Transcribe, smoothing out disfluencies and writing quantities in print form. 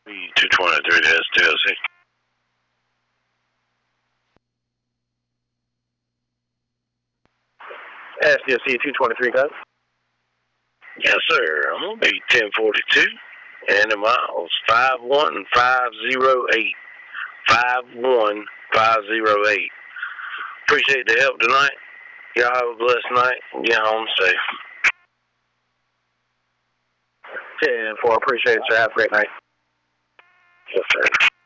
223 to STLC. SDLC 223, guys. Yes, sir. I'm going to be 1042. And the miles 51508. 51508. Appreciate the help tonight. Y'all have a blessed night. Get home safe. 10-4. Appreciate it, sir. Have a great night. Yes, sir.